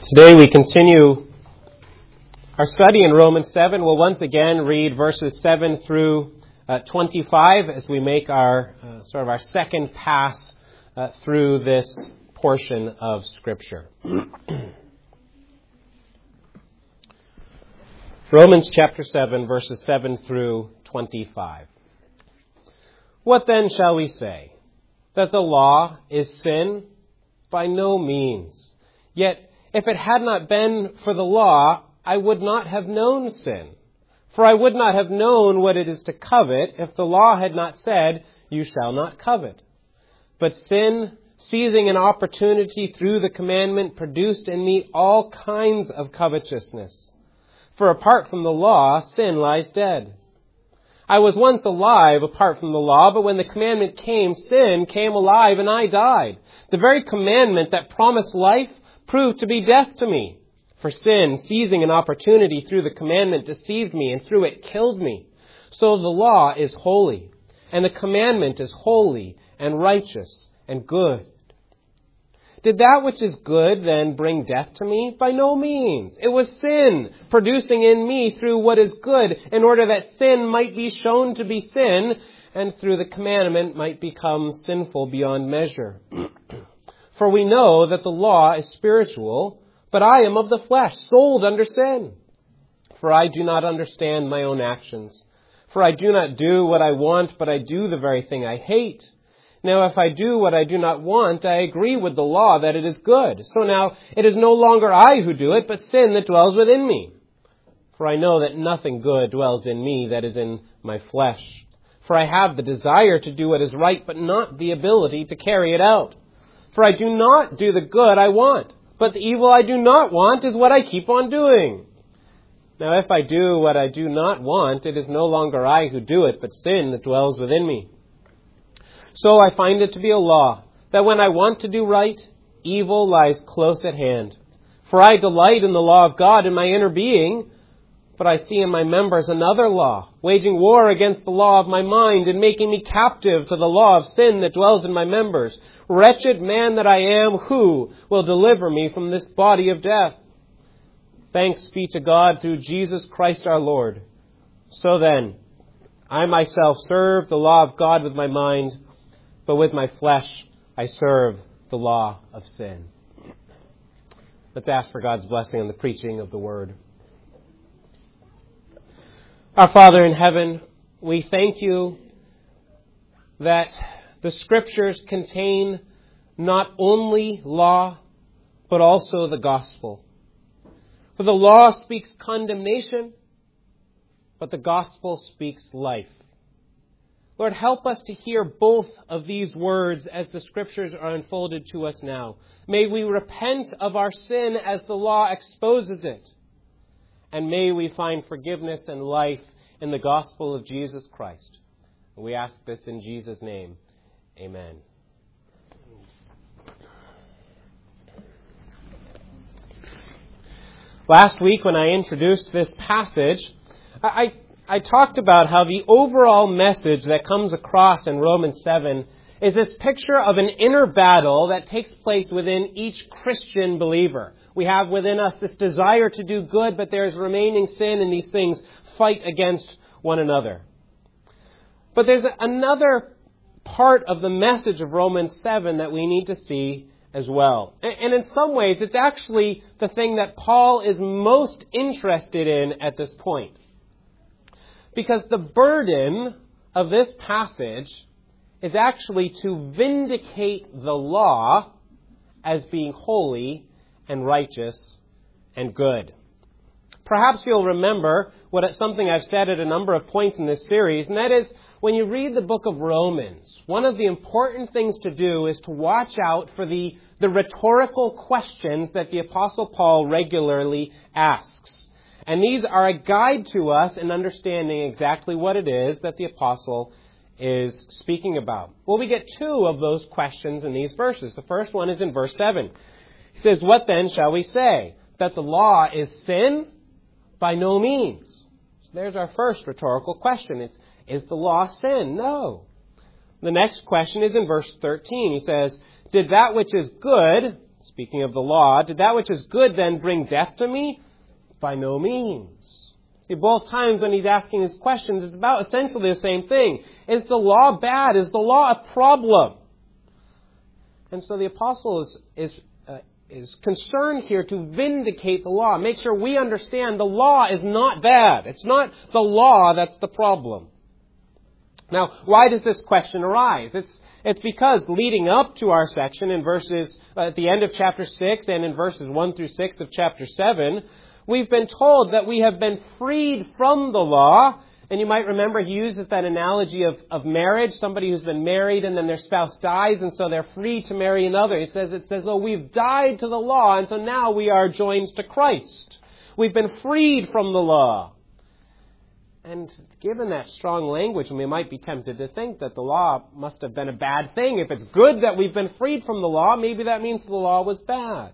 Today we continue our study in Romans 7. We'll once again read verses 7 through 25 as we make our our second pass through this portion of Scripture. Romans chapter 7, verses 7 through 25. What then shall we say? That the law is sin? By no means. Yet, if it had not been for the law, I would not have known sin. For I would not have known what it is to covet if the law had not said, you shall not covet. But sin, seizing an opportunity through the commandment, produced in me all kinds of covetousness. For apart from the law, sin lies dead. I was once alive apart from the law, but when the commandment came, sin came alive and I died. The very commandment that promised life proved to be death to me. For sin, seizing an opportunity through the commandment, deceived me, and through it killed me. So the law is holy, and the commandment is holy and righteous and good. Did that which is good then bring death to me? By no means. It was sin producing in me through what is good, in order that sin might be shown to be sin, and through the commandment might become sinful beyond measure. For we know that the law is spiritual, but I am of the flesh, sold under sin. For I do not understand my own actions. For I do not do what I want, but I do the very thing I hate. Now if I do what I do not want, I agree with the law that it is good. So now it is no longer I who do it, but sin that dwells within me. For I know that nothing good dwells in me that is in my flesh. For I have the desire to do what is right, but not the ability to carry it out. For I do not do the good I want, but the evil I do not want is what I keep on doing. Now if I do what I do not want, it is no longer I who do it, but sin that dwells within me. So I find it to be a law, that when I want to do right, evil lies close at hand. For I delight in the law of God in my inner being, but I see in my members another law, waging war against the law of my mind and making me captive to the law of sin that dwells in my members. Wretched man that I am, who will deliver me from this body of death? Thanks be to God through Jesus Christ our Lord. So then, I myself serve the law of God with my mind, but with my flesh I serve the law of sin. Let's ask for God's blessing on the preaching of the Word. Our Father in heaven, we thank you that the Scriptures contain not only law, but also the gospel. For the law speaks condemnation, but the gospel speaks life. Lord, help us to hear both of these words as the Scriptures are unfolded to us now. May we repent of our sin as the law exposes it. And may we find forgiveness and life in the gospel of Jesus Christ. We ask this in Jesus' name. Amen. Last week when I introduced this passage, I talked about how the overall message that comes across in Romans 7 is this picture of an inner battle that takes place within each Christian believer. We have within us this desire to do good, but there is remaining sin, and these things fight against one another. But there's another part of the message of Romans 7 that we need to see as well. And in some ways, it's actually the thing that Paul is most interested in at this point. Because the burden of this passage is actually to vindicate the law as being holy and righteous and good. Perhaps you'll remember something I've said at a number of points in this series, and that is, when you read the book of Romans, one of the important things to do is to watch out for the rhetorical questions that the Apostle Paul regularly asks. And these are a guide to us in understanding exactly what it is that the Apostle is speaking about. Well, we get two of those questions in these verses. The first one is in verse 7. He says, what then shall we say? That the law is sin? By no means. So there's our first rhetorical question. Is the law sin? No. The next question is in verse 13. He says, did that which is good speaking of the law, did that which is good then bring death to me? By no means. See, both times when he's asking his questions, it's about essentially the same thing. Is the law bad? Is the law a problem? And so the apostle is concerned here to vindicate the law. Make sure we understand the law is not bad. It's not the law that's the problem. Now, why does this question arise? It's because leading up to our section in verses, at the end of chapter 6 and in verses 1 through 6 of chapter 7, we've been told that we have been freed from the law. And you might remember he uses that analogy of marriage, somebody who's been married and then their spouse dies and so they're free to marry another. It says, oh, we've died to the law and so now we are joined to Christ. We've been freed from the law. And given that strong language, we might be tempted to think that the law must have been a bad thing. If it's good that we've been freed from the law, maybe that means the law was bad.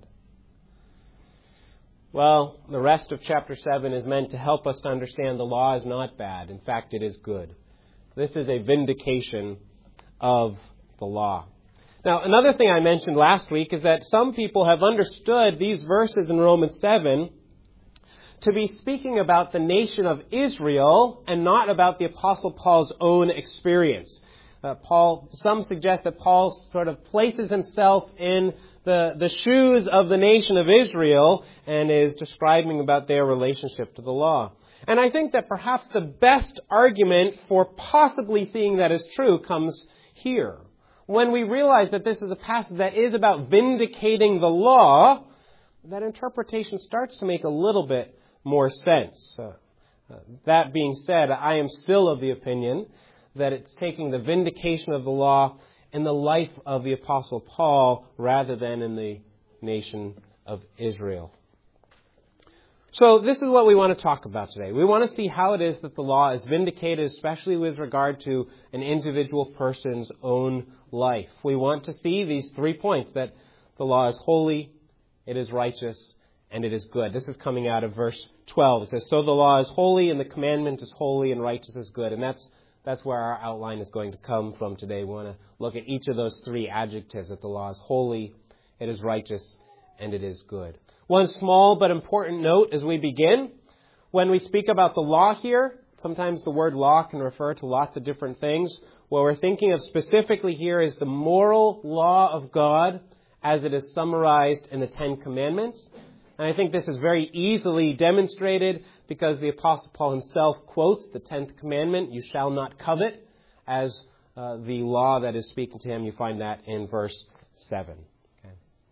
Well, the rest of chapter 7 is meant to help us to understand the law is not bad. In fact, it is good. This is a vindication of the law. Now, another thing I mentioned last week is that some people have understood these verses in Romans 7 to be speaking about the nation of Israel and not about the Apostle Paul's own experience. Some suggest that Paul sort of places himself in the shoes of the nation of Israel and is describing about their relationship to the law. And I think that perhaps the best argument for possibly seeing that as true comes here. When we realize that this is a passage that is about vindicating the law, that interpretation starts to make a little bit more sense. That being said, I am still of the opinion that it's taking the vindication of the law in the life of the Apostle Paul rather than in the nation of Israel. So this is what we want to talk about today. We want to see how it is that the law is vindicated, especially with regard to an individual person's own life. We want to see these 3 points, that the law is holy, it is righteous, and it is good. This is coming out of verse 12. It says, so the law is holy, and the commandment is holy, and righteous is good. And that's where our outline is going to come from today. We want to look at each of those 3 adjectives, that the law is holy, it is righteous, and it is good. One small but important note as we begin. When we speak about the law here, sometimes the word law can refer to lots of different things. What we're thinking of specifically here is the moral law of God as it is summarized in the 10 Commandments. And I think this is very easily demonstrated because the Apostle Paul himself quotes the 10th commandment, you shall not covet, as the law that is speaking to him. You find that in verse 7. Okay.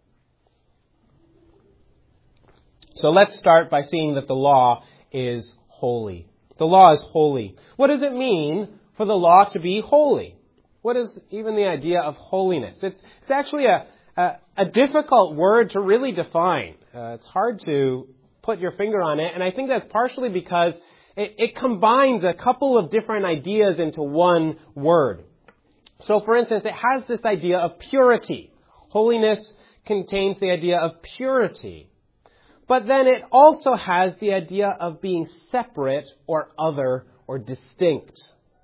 So let's start by seeing that the law is holy. The law is holy. What does it mean for the law to be holy? What is even the idea of holiness? It's actually a difficult word to really define. It's hard to put your finger on it, and I think that's partially because it combines a couple of different ideas into one word. So, for instance, it has this idea of purity. Holiness contains the idea of purity. But then it also has the idea of being separate or other or distinct,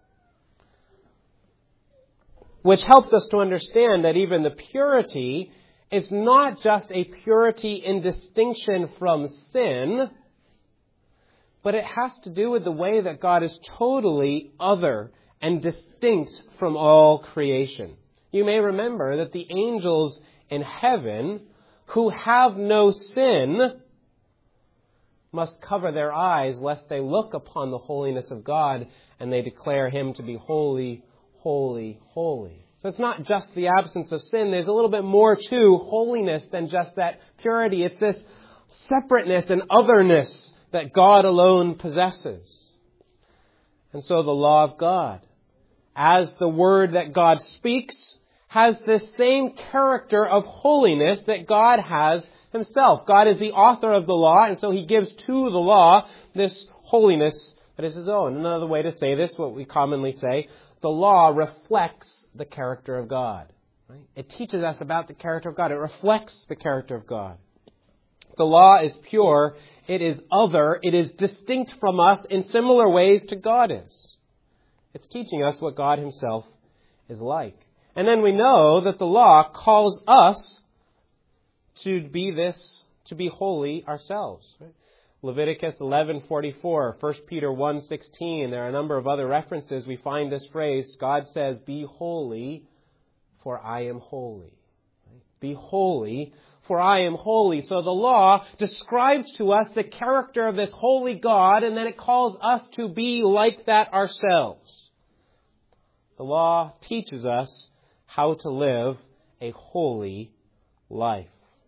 which helps us to understand that even the purity is not just a purity in distinction from sin, but it has to do with the way that God is totally other and distinct from all creation. You may remember that the angels in heaven who have no sin must cover their eyes lest they look upon the holiness of God and they declare him to be holy, holy, holy. So it's not just the absence of sin. There's a little bit more to holiness than just that purity. It's this separateness and otherness that God alone possesses. And so the law of God, as the word that God speaks, has the same character of holiness that God has himself. God is the author of the law, and so he gives to the law this holiness that is his own. Another way to say this, what we commonly say, the law reflects the character of God. Right? It teaches us about the character of God. It reflects the character of God. The law is pure. It is other. It is distinct from us in similar ways to God is. It's teaching us what God himself is like. And then we know that the law calls us to be holy ourselves. Right? Leviticus 11:44, 1 Peter 1:16, there are a number of other references. We find this phrase, God says, "Be holy, for I am holy." Right? Be holy, for I am holy. So the law describes to us the character of this holy God, and then it calls us to be like that ourselves. The law teaches us how to live a holy life.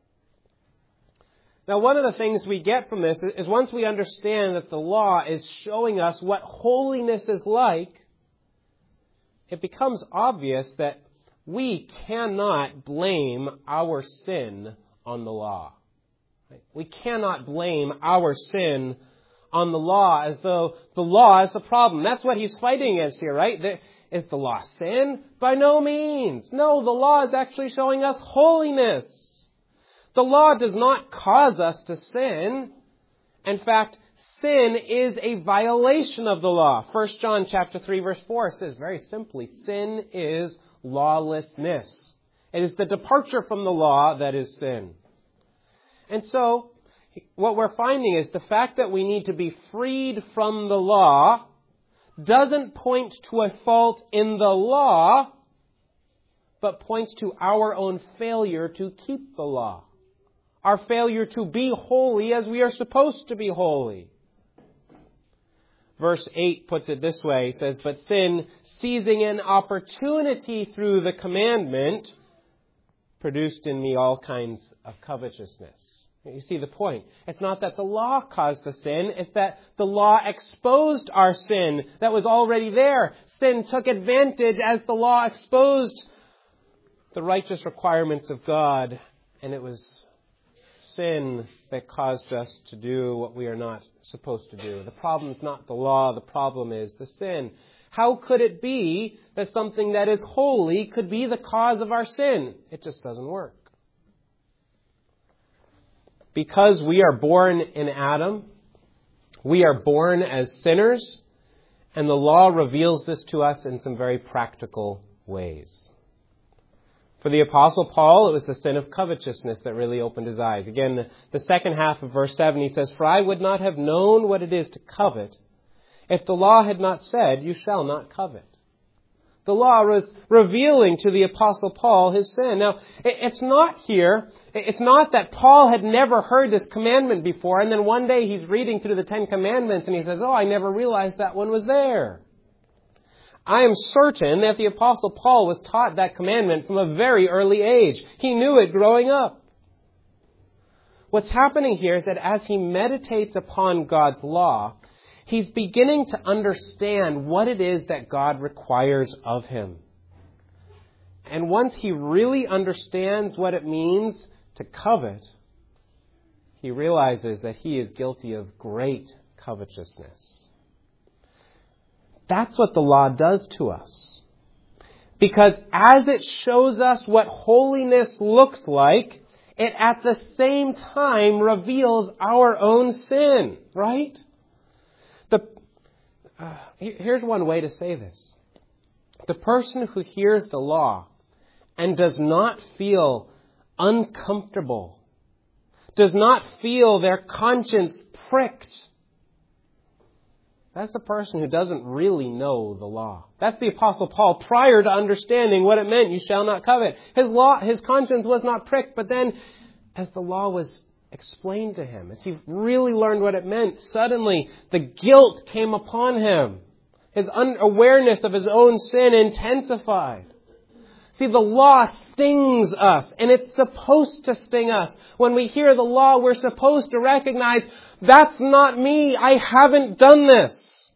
Now, one of the things we get from this is once we understand that the law is showing us what holiness is like, it becomes obvious that we cannot blame our sin on the law. We cannot blame our sin on the law as though the law is the problem. That's what he's fighting against here, right? Is the law sin? By no means. No, the law is actually showing us holiness. The law does not cause us to sin. In fact, sin is a violation of the law. 1 John chapter 3 verse 4 says very simply, sin is lawlessness. It is the departure from the law that is sin. And so, what we're finding is the fact that we need to be freed from the law doesn't point to a fault in the law, but points to our own failure to keep the law. Our failure to be holy as we are supposed to be holy. Verse 8 puts it this way. It says, "But sin, seizing an opportunity through the commandment, produced in me all kinds of covetousness." You see the point. It's not that the law caused the sin. It's that the law exposed our sin that was already there. Sin took advantage as the law exposed the righteous requirements of God. And it was sin that caused us to do what we are not supposed to do. The problem is not the law. The problem is the sin. How could it be that something that is holy could be the cause of our sin? It just doesn't work. Because we are born in Adam, we are born as sinners, and the law reveals this to us in some very practical ways. For the Apostle Paul, it was the sin of covetousness that really opened his eyes. Again, the second half of verse 7, he says, "For I would not have known what it is to covet if the law had not said, 'You shall not covet.'" The law was revealing to the Apostle Paul his sin. Now, it's not that Paul had never heard this commandment before, and then one day he's reading through the Ten Commandments and he says, "Oh, I never realized that one was there." I am certain that the Apostle Paul was taught that commandment from a very early age. He knew it growing up. What's happening here is that as he meditates upon God's law, he's beginning to understand what it is that God requires of him. And once he really understands what it means to covet, he realizes that he is guilty of great covetousness. That's what the law does to us. Because as it shows us what holiness looks like, it at the same time reveals our own sin, right? Here's one way to say this. The person who hears the law and does not feel uncomfortable, does not feel their conscience pricked, that's the person who doesn't really know the law. That's the Apostle Paul prior to understanding what it meant, "You shall not covet." His conscience was not pricked, but then as the law was explained to him, as he really learned what it meant, suddenly the guilt came upon him. His unawareness of his own sin intensified. See, the law stings us, and it's supposed to sting us. When we hear the law, we're supposed to recognize, that's not me. I haven't done this.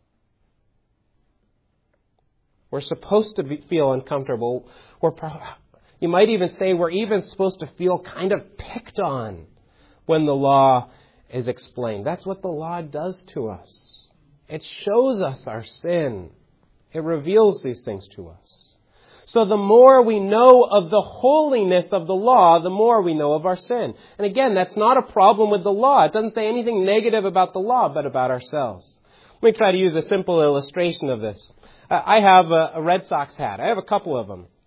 We're supposed to feel uncomfortable. You might even say we're even supposed to feel kind of picked on when the law is explained. That's what the law does to us. It shows us our sin. It reveals these things to us. So the more we know of the holiness of the law, the more we know of our sin. And again, that's not a problem with the law. It doesn't say anything negative about the law, but about ourselves. Let me try to use a simple illustration of this. I have a Red Sox hat. I have a couple of them.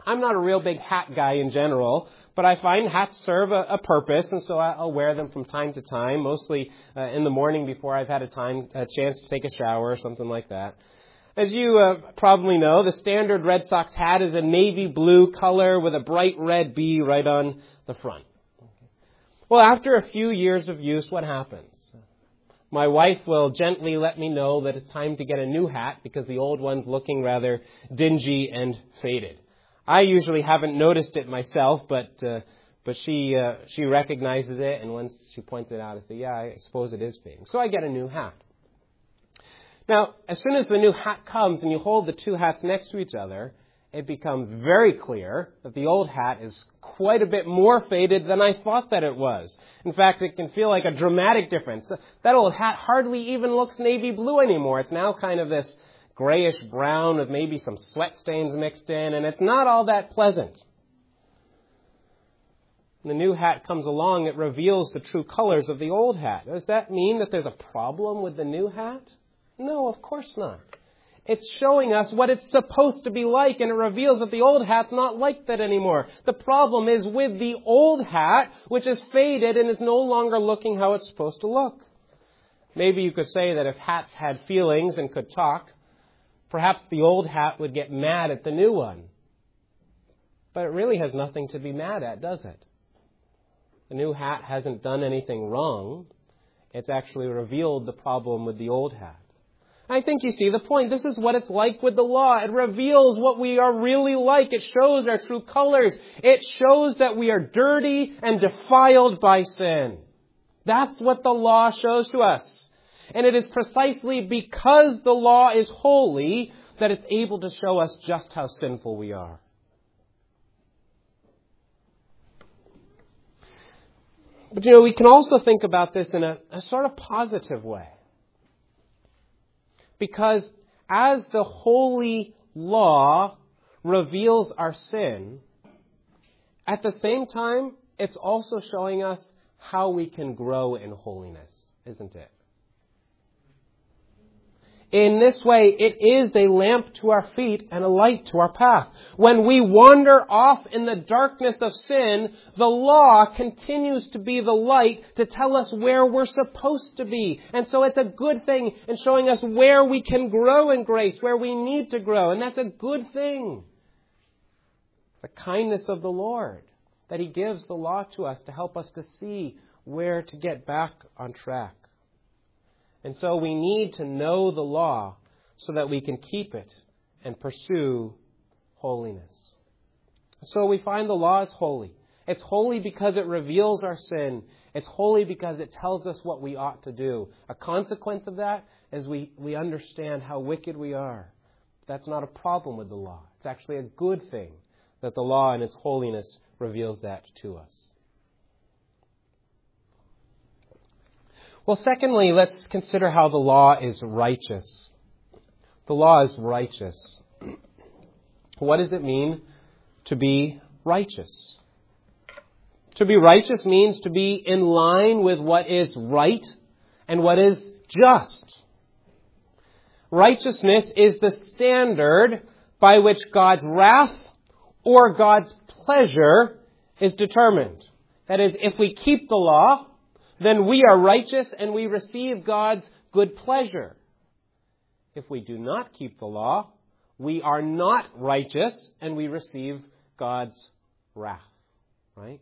I'm not a real big hat guy in general, but I find hats serve a purpose, and so I'll wear them from time to time, mostly in the morning before I've had a chance to take a shower or something like that. As you probably know, the standard Red Sox hat is a navy blue color with a bright red B right on the front. Well, after a few years of use, what happens? My wife will gently let me know that it's time to get a new hat because the old one's looking rather dingy and faded. I usually haven't noticed it myself, but she recognizes it, and once she points it out, I say, yeah, I suppose it is fading. So I get a new hat. Now, as soon as the new hat comes and you hold the two hats next to each other, it becomes very clear that the old hat is quite a bit more faded than I thought that it was. In fact, it can feel like a dramatic difference. That old hat hardly even looks navy blue anymore. It's now kind of this grayish brown with maybe some sweat stains mixed in, and it's not all that pleasant. When the new hat comes along, it reveals the true colors of the old hat. Does that mean that there's a problem with the new hat? No, of course not. It's showing us what it's supposed to be like, and it reveals that the old hat's not like that anymore. The problem is with the old hat, which is faded and is no longer looking how it's supposed to look. Maybe you could say that if hats had feelings and could talk, perhaps the old hat would get mad at the new one. But it really has nothing to be mad at, does it? The new hat hasn't done anything wrong. It's actually revealed the problem with the old hat. I think you see the point. This is what it's like with the law. It reveals what we are really like. It shows our true colors. It shows that we are dirty and defiled by sin. That's what the law shows to us. And it is precisely because the law is holy that it's able to show us just how sinful we are. But we can also think about this in a sort of positive way. Because as the holy law reveals our sin, at the same time, it's also showing us how we can grow in holiness, isn't it? In this way, it is a lamp to our feet and a light to our path. When we wander off in the darkness of sin, the law continues to be the light to tell us where we're supposed to be. And so it's a good thing in showing us where we can grow in grace, where we need to grow. And that's a good thing. The kindness of the Lord, that He gives the law to us to help us to see where to get back on track. And so we need to know the law so that we can keep it and pursue holiness. So we find the law is holy. It's holy because it reveals our sin. It's holy because it tells us what we ought to do. A consequence of that is we understand how wicked we are. That's not a problem with the law. It's actually a good thing that the law in its holiness reveals that to us. Well, secondly, let's consider how the law is righteous. The law is righteous. What does it mean to be righteous? To be righteous means to be in line with what is right and what is just. Righteousness is the standard by which God's wrath or God's pleasure is determined. That is, if we keep the law, then we are righteous and we receive God's good pleasure. If we do not keep the law, we are not righteous and we receive God's wrath. Right?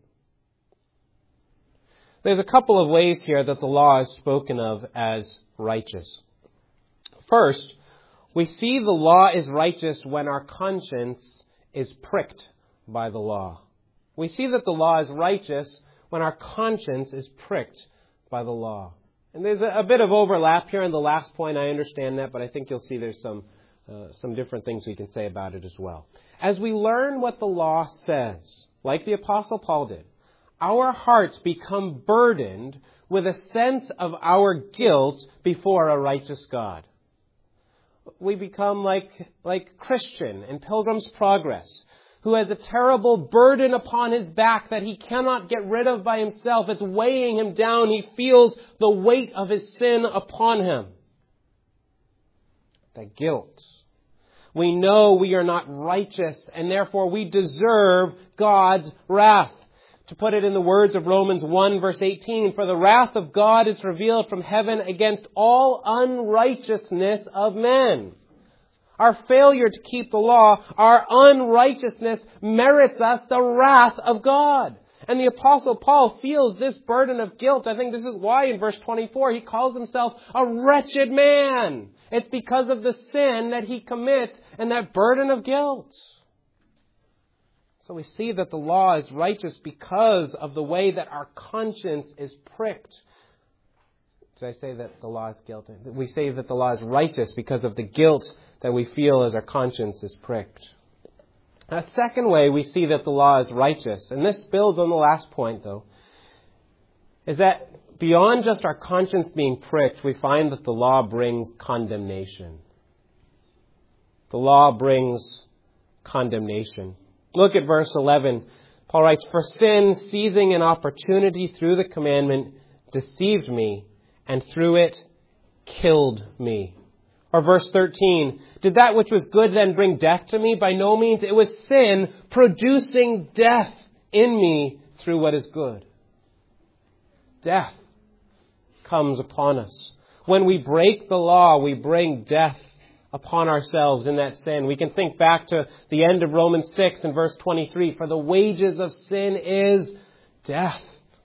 There's a couple of ways here that the law is spoken of as righteous. First, we see the law is righteous when our conscience is pricked by the law. We see that the law is righteous when our conscience is pricked by the law. And there's a bit of overlap here in the last point. I understand that, but I think you'll see there's some different things we can say about it as well. As we learn what the law says, like the Apostle Paul did, our hearts become burdened with a sense of our guilt before a righteous God. We become like Christian in Pilgrim's Progress, who has a terrible burden upon his back that he cannot get rid of by himself. It's weighing him down. He feels the weight of his sin upon him. The guilt. We know we are not righteous, and therefore we deserve God's wrath. To put it in the words of Romans 1 verse 18, for the wrath of God is revealed from heaven against all unrighteousness of men. Our failure to keep the law, our unrighteousness merits us the wrath of God. And the Apostle Paul feels this burden of guilt. I think this is why in verse 24 he calls himself a wretched man. It's because of the sin that he commits and that burden of guilt. So we see that the law is righteous because of the way that our conscience is pricked. Did I say that the law is guilty? We say that the law is righteous because of the guilt that we feel as our conscience is pricked. A second way we see that the law is righteous, and this builds on the last point though, is that beyond just our conscience being pricked, we find that the law brings condemnation. The law brings condemnation. Look at verse 11. Paul writes, for sin, seizing an opportunity through the commandment, deceived me, and through it killed me. Or verse 13, did that which was good then bring death to me? By no means. It was sin producing death in me through what is good. Death comes upon us. When we break the law, we bring death upon ourselves in that sin. We can think back to the end of Romans 6 and verse 23. For the wages of sin is death.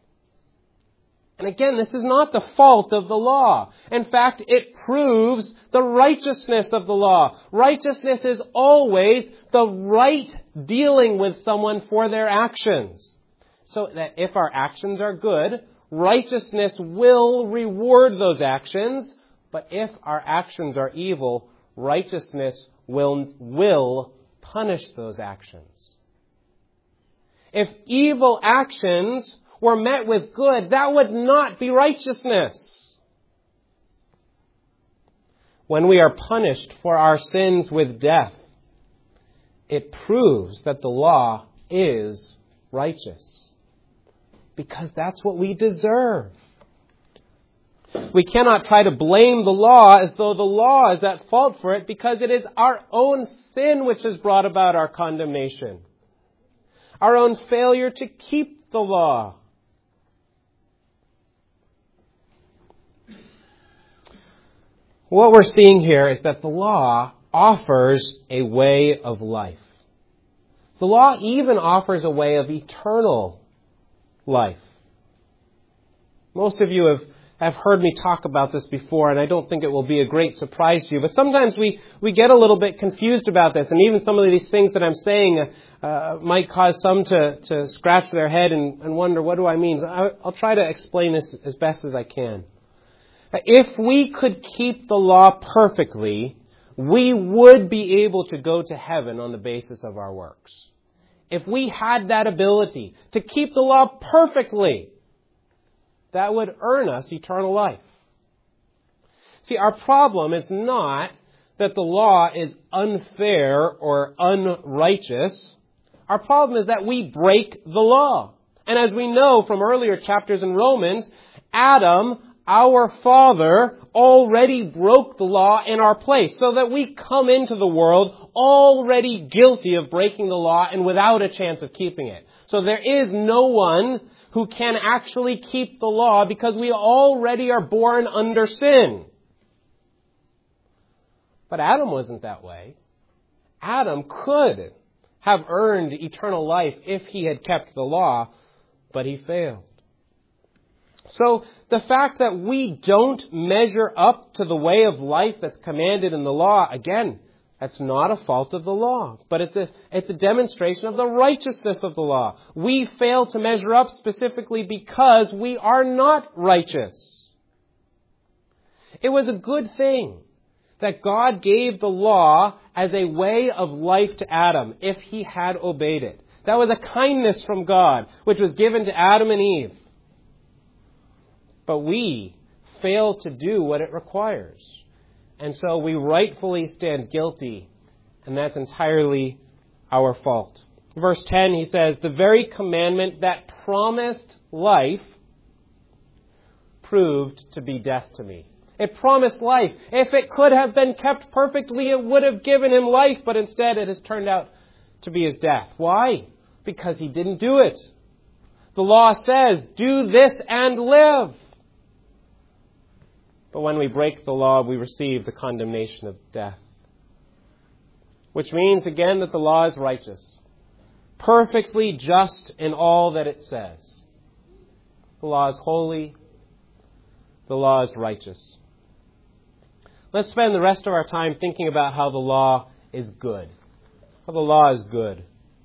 And again, this is not the fault of the law. In fact, it proves the righteousness of the law. Righteousness is always the right dealing with someone for their actions. So that if our actions are good, righteousness will reward those actions. But if our actions are evil, righteousness will punish those actions. If evil actions were met with good, that would not be righteousness. When we are punished for our sins with death, it proves that the law is righteous. Because that's what we deserve. We cannot try to blame the law as though the law is at fault for it, because it is our own sin which has brought about our condemnation. Our own failure to keep the law. What we're seeing here is that the law offers a way of life. The law even offers a way of eternal life. Most of you have heard me talk about this before, and I don't think it will be a great surprise to you. But sometimes we get a little bit confused about this, and even some of these things that I'm saying might cause some to scratch their head and wonder, what do I mean? I'll try to explain this as best as I can. If we could keep the law perfectly, we would be able to go to heaven on the basis of our works. If we had that ability to keep the law perfectly, that would earn us eternal life. See, our problem is not that the law is unfair or unrighteous. Our problem is that we break the law. And as we know from earlier chapters in Romans, Adam, our father, already broke the law in our place, so that we come into the world already guilty of breaking the law and without a chance of keeping it. So there is no one who can actually keep the law, because we already are born under sin. But Adam wasn't that way. Adam could have earned eternal life if he had kept the law, but he failed. So the fact that we don't measure up to the way of life that's commanded in the law, again, that's not a fault of the law, but it's a demonstration of the righteousness of the law. We fail to measure up specifically because we are not righteous. It was a good thing that God gave the law as a way of life to Adam if he had obeyed it. That was a kindness from God, which was given to Adam and Eve. But we fail to do what it requires. And so we rightfully stand guilty, and that's entirely our fault. Verse 10, he says, the very commandment that promised life proved to be death to me. It promised life. If it could have been kept perfectly, it would have given him life, but instead it has turned out to be his death. Why? Because he didn't do it. The law says, do this and live. But when we break the law, we receive the condemnation of death. Which means, again, that the law is righteous. Perfectly just in all that it says. The law is holy. The law is righteous. Let's spend the rest of our time thinking about how the law is good. How the law is good.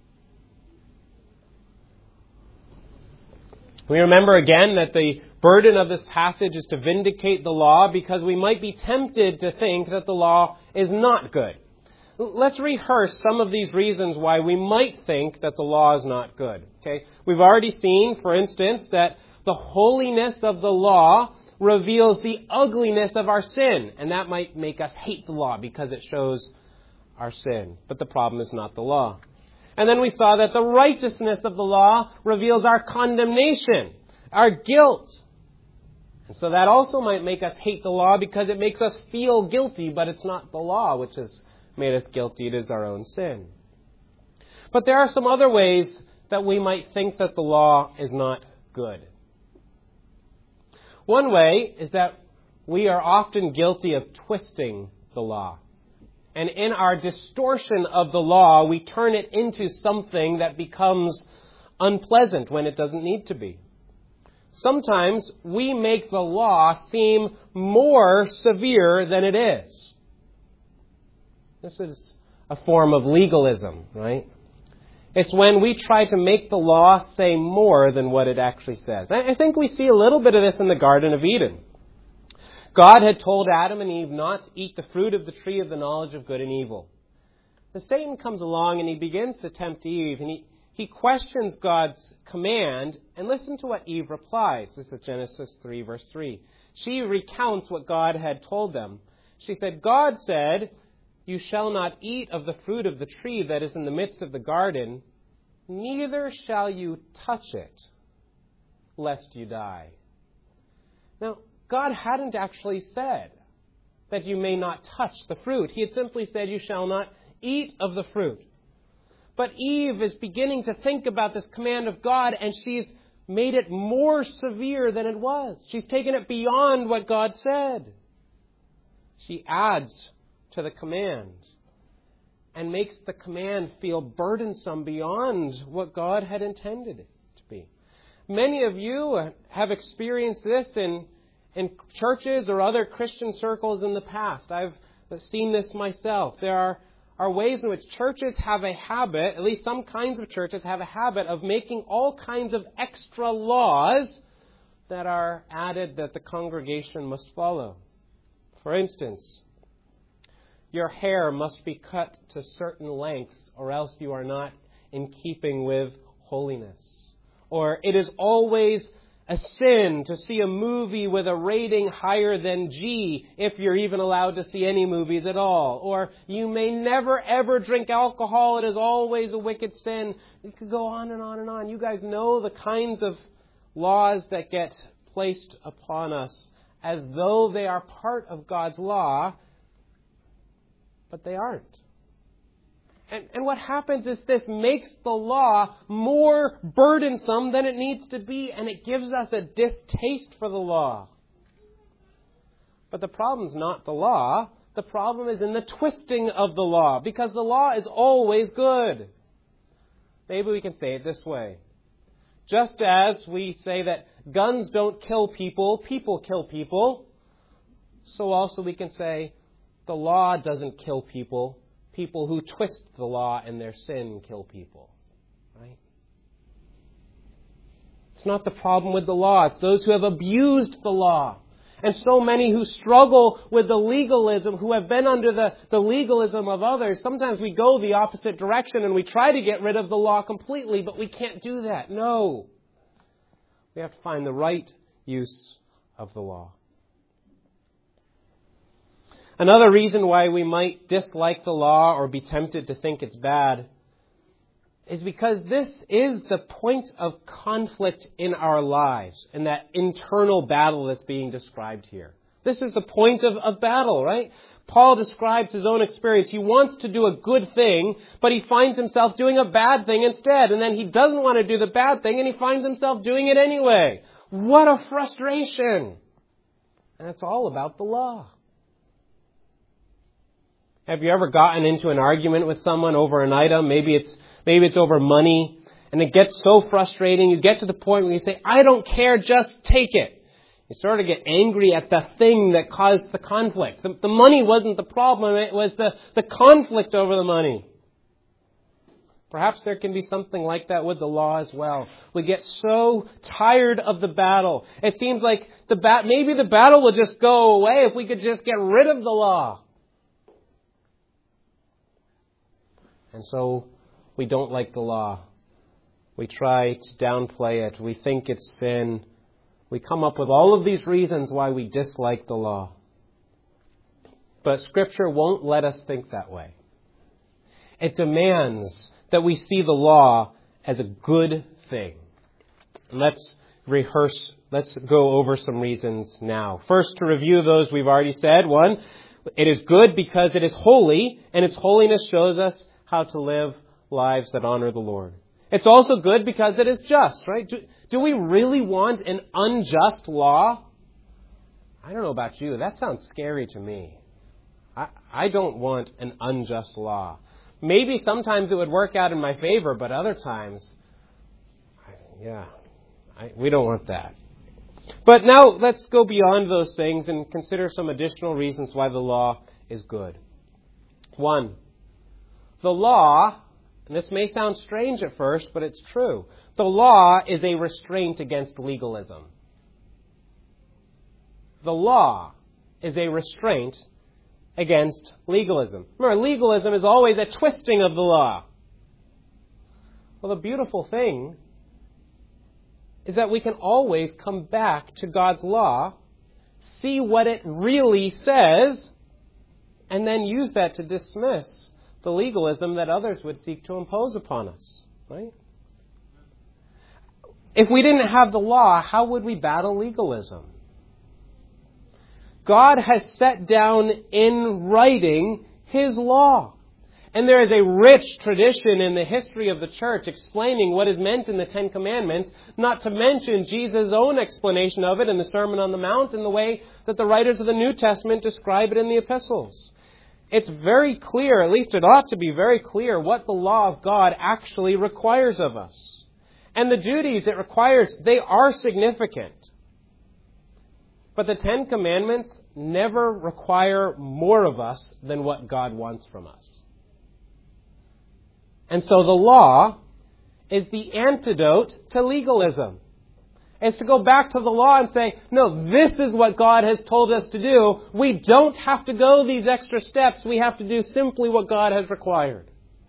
We remember again that the burden of this passage is to vindicate the law because we might be tempted to think that the law is not good. Let's rehearse some of these reasons why we might think that the law is not good. Okay? We've already seen, for instance, that the holiness of the law reveals the ugliness of our sin. And that might make us hate the law because it shows our sin. But the problem is not the law. And then we saw that the righteousness of the law reveals our condemnation, our guilt. And so that also might make us hate the law because it makes us feel guilty, but it's not the law which has made us guilty. It is our own sin. But there are some other ways that we might think that the law is not good. One way is that we are often guilty of twisting the law. And in our distortion of the law, we turn it into something that becomes unpleasant when it doesn't need to be. Sometimes we make the law seem more severe than it is. This is a form of legalism, right? It's when we try to make the law say more than what it actually says. I think we see a little bit of this in the Garden of Eden. God had told Adam and Eve not to eat the fruit of the tree of the knowledge of good and evil. The Satan comes along and he begins to tempt Eve, and he questions God's command, and listen to what Eve replies. This is Genesis 3, verse 3. She recounts what God had told them. She said, God said, you shall not eat of the fruit of the tree that is in the midst of the garden, neither shall you touch it, lest you die. Now, God hadn't actually said that you may not touch the fruit. He had simply said you shall not eat of the fruit. But Eve is beginning to think about this command of God, and she's made it more severe than it was. She's taken it beyond what God said. She adds to the command and makes the command feel burdensome beyond what God had intended it to be. Many of you have experienced this in churches or other Christian circles in the past. I've seen this myself. There are ways in which churches have a habit, at least some kinds of churches have a habit of making all kinds of extra laws that are added that the congregation must follow. For instance, your hair must be cut to certain lengths or else you are not in keeping with holiness. Or it is always a sin to see a movie with a rating higher than G if you're even allowed to see any movies at all. Or you may never ever drink alcohol. It is always a wicked sin. It could go on and on and on. You guys know the kinds of laws that get placed upon us as though they are part of God's law, but they aren't. And what happens is this makes the law more burdensome than it needs to be, and it gives us a distaste for the law. But the problem is not the law. The problem is in the twisting of the law, because the law is always good. Maybe we can say it this way. Just as we say that guns don't kill people, people kill people, so also we can say the law doesn't kill people. People who twist the law in their sin kill people. Right? It's not the problem with the law. It's those who have abused the law. And so many who struggle with the legalism, who have been under the legalism of others. Sometimes we go the opposite direction and we try to get rid of the law completely, but we can't do that. No. We have to find the right use of the law. Another reason why we might dislike the law or be tempted to think it's bad is because this is the point of conflict in our lives, in that internal battle that's being described here. This is the point of battle, right? Paul describes his own experience. He wants to do a good thing, but he finds himself doing a bad thing instead. And then he doesn't want to do the bad thing, and he finds himself doing it anyway. What a frustration! And it's all about the law. Have you ever gotten into an argument with someone over an item? Maybe it's over money, and it gets so frustrating. You get to the point where you say, I don't care, just take it. You sort of get angry at the thing that caused the conflict. The money wasn't the problem, it was the conflict over the money. Perhaps there can be something like that with the law as well. We get so tired of the battle. It seems like maybe the battle will just go away if we could just get rid of the law. And so we don't like the law. We try to downplay it. We think it's sin. We come up with all of these reasons why we dislike the law. But Scripture won't let us think that way. It demands that we see the law as a good thing. Let's go over some reasons now. First, to review those we've already said. One, it is good because it is holy, and its holiness shows us how to live lives that honor the Lord. It's also good because it is just, right? Do we really want an unjust law? I don't know about you. That sounds scary to me. I don't want an unjust law. Maybe sometimes it would work out in my favor, but other times, we don't want that. But now let's go beyond those things and consider some additional reasons why the law is good. One, the law, and this may sound strange at first, but it's true. The law is a restraint against legalism. The law is a restraint against legalism. Remember, legalism is always a twisting of the law. Well, the beautiful thing is that we can always come back to God's law, see what it really says, and then use that to dismiss the legalism that others would seek to impose upon us, right? If we didn't have the law, how would we battle legalism? God has set down in writing His law. And there is a rich tradition in the history of the church explaining what is meant in the Ten Commandments, not to mention Jesus' own explanation of it in the Sermon on the Mount and the way that the writers of the New Testament describe it in the epistles. It's very clear, at least it ought to be very clear, what the law of God actually requires of us. And the duties it requires, they are significant. But the Ten Commandments never require more of us than what God wants from us. And so the law is the antidote to legalism. It's to go back to the law and say, no, this is what God has told us to do. We don't have to go these extra steps. We have to do simply what God has required.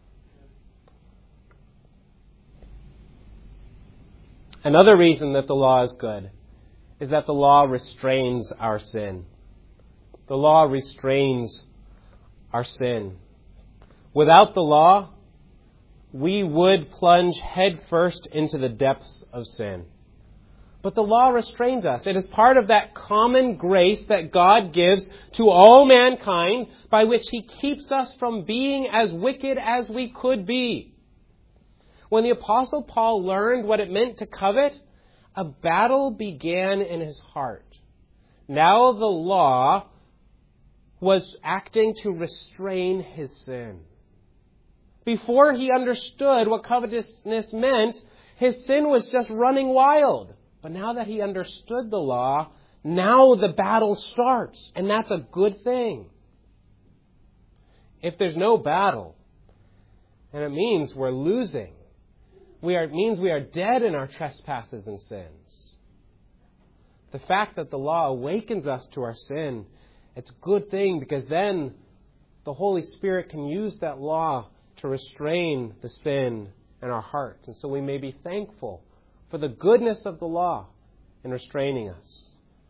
Another reason that the law is good is that the law restrains our sin. The law restrains our sin. Without the law, we would plunge headfirst into the depths of sin. But the law restrains us. It is part of that common grace that God gives to all mankind by which He keeps us from being as wicked as we could be. When the Apostle Paul learned what it meant to covet, a battle began in his heart. Now the law was acting to restrain his sin. Before he understood what covetousness meant, his sin was just running wild. But now that he understood the law, now the battle starts. And that's a good thing. If there's no battle, then it means we're losing. It means we are dead in our trespasses and sins. The fact that the law awakens us to our sin, it's a good thing because then the Holy Spirit can use that law to restrain the sin in our hearts. And so we may be thankful for the goodness of the law in restraining us.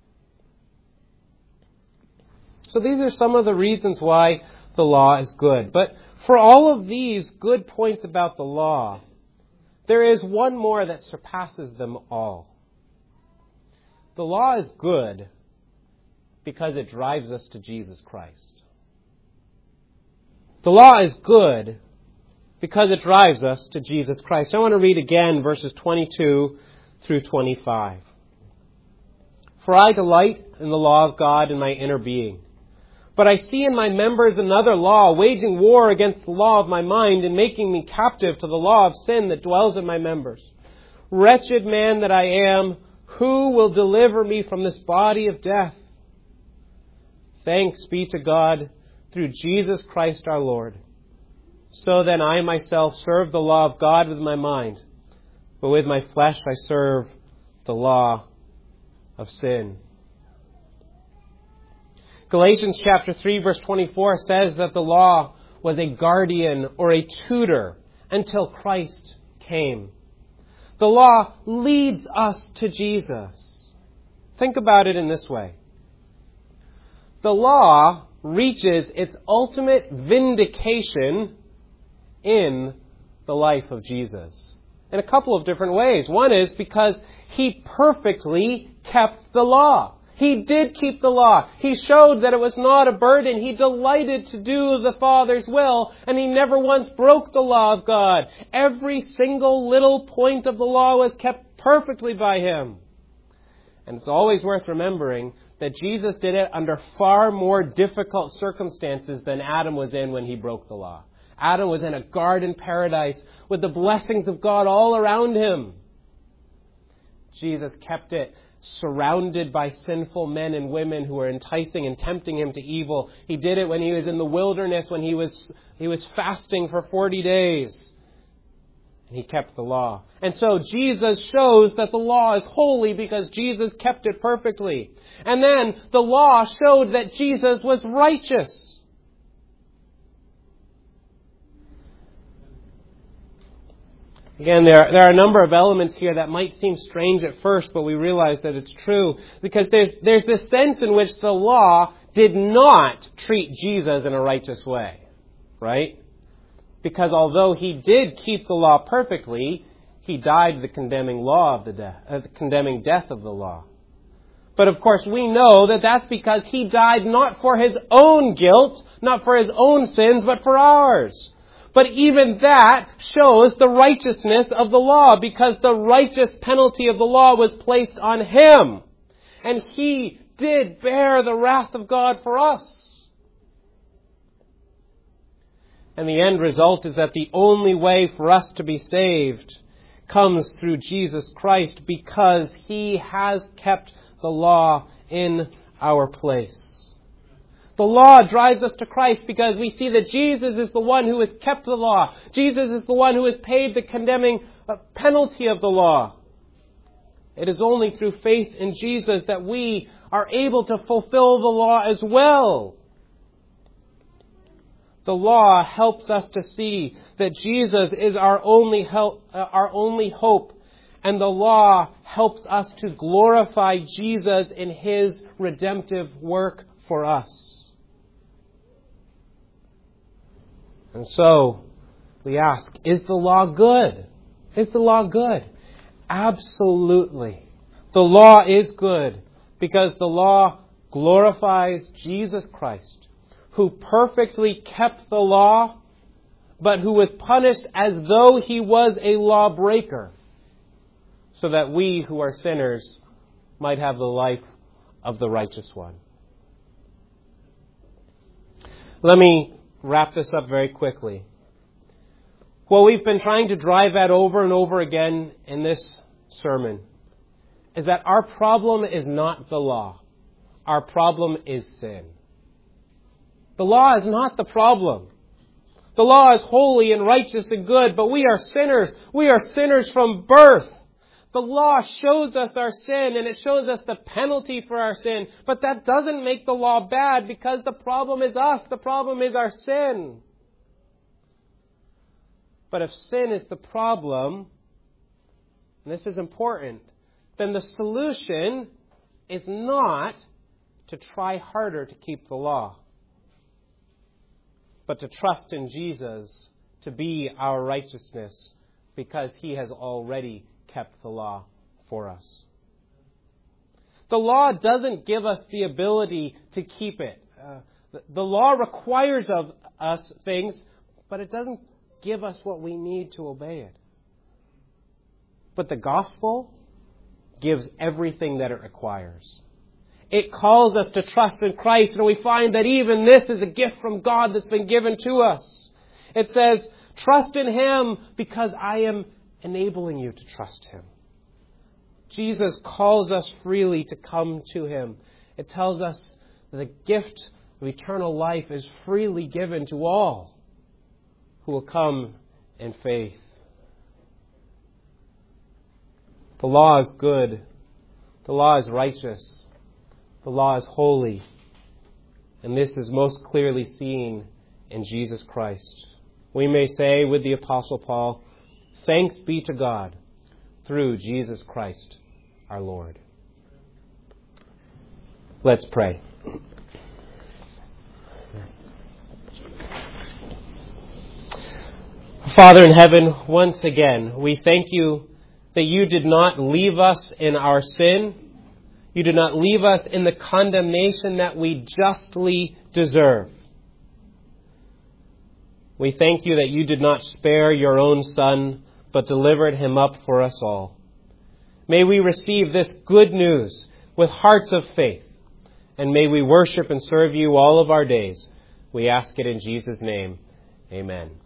So these are some of the reasons why the law is good. But for all of these good points about the law, there is one more that surpasses them all. The law is good because it drives us to Jesus Christ. The law is good because it drives us to Jesus Christ. I want to read again verses 22 through 25. For I delight in the law of God in my inner being. But I see in my members another law, waging war against the law of my mind and making me captive to the law of sin that dwells in my members. Wretched man that I am, who will deliver me from this body of death? Thanks be to God through Jesus Christ our Lord. So then I myself serve the law of God with my mind, but with my flesh I serve the law of sin. Galatians chapter 3 verse 24 says that the law was a guardian or a tutor until Christ came. The law leads us to Jesus. Think about it in this way. The law reaches its ultimate vindication in the life of Jesus in a couple of different ways. One is because he perfectly kept the law. He did keep the law. He showed that it was not a burden. He delighted to do the Father's will, and he never once broke the law of God. Every single little point of the law was kept perfectly by him. And it's always worth remembering that Jesus did it under far more difficult circumstances than Adam was in when he broke the law. Adam was in a garden paradise with the blessings of God all around him. Jesus kept it surrounded by sinful men and women who were enticing and tempting him to evil. He did it when he was in the wilderness, when he was fasting for 40 days. And he kept the law. And so Jesus shows that the law is holy because Jesus kept it perfectly. And then the law showed that Jesus was righteous. Again, there are a number of elements here that might seem strange at first, but we realize that it's true. Because there's this sense in which the law did not treat Jesus in a righteous way. Right? Because although he did keep the law perfectly, he died the condemning condemning death of the law. But of course we know that that's because he died not for his own guilt, not for his own sins, but for ours. But even that shows the righteousness of the law, because the righteous penalty of the law was placed on him. And he did bear the wrath of God for us. And the end result is that the only way for us to be saved comes through Jesus Christ, because he has kept the law in our place. The law drives us to Christ because we see that Jesus is the one who has kept the law. Jesus is the one who has paid the condemning penalty of the law. It is only through faith in Jesus that we are able to fulfill the law as well. The law helps us to see that Jesus is our only hope. And the law helps us to glorify Jesus in his redemptive work for us. And so, we ask, is the law good? Is the law good? Absolutely. The law is good because the law glorifies Jesus Christ, who perfectly kept the law, but who was punished as though he was a lawbreaker, so that we who are sinners might have the life of the righteous one. Let me wrap this up very quickly. What we've been trying to drive at over and over again in this sermon is that our problem is not the law. Our problem is sin. The law is not the problem. The law is holy and righteous and good, but we are sinners. We are sinners from birth. The law shows us our sin and it shows us the penalty for our sin. But that doesn't make the law bad because the problem is us. The problem is our sin. But if sin is the problem, and this is important, then the solution is not to try harder to keep the law, but to trust in Jesus to be our righteousness because he has already kept the law for us. The law doesn't give us the ability to keep it. The law requires of us things, but it doesn't give us what we need to obey it. But the gospel gives everything that it requires. It calls us to trust in Christ, and we find that even this is a gift from God that's been given to us. It says, trust in Him because I am enabling you to trust Him. Jesus calls us freely to come to Him. It tells us that the gift of eternal life is freely given to all who will come in faith. The law is good. The law is righteous. The law is holy. And this is most clearly seen in Jesus Christ. We may say with the Apostle Paul, thanks be to God through Jesus Christ our Lord. Let's pray. Father in heaven, once again, we thank you that you did not leave us in our sin. You did not leave us in the condemnation that we justly deserve. We thank you that you did not spare your own Son, but delivered him up for us all. May we receive this good news with hearts of faith, and may we worship and serve you all of our days. We ask it in Jesus' name. Amen.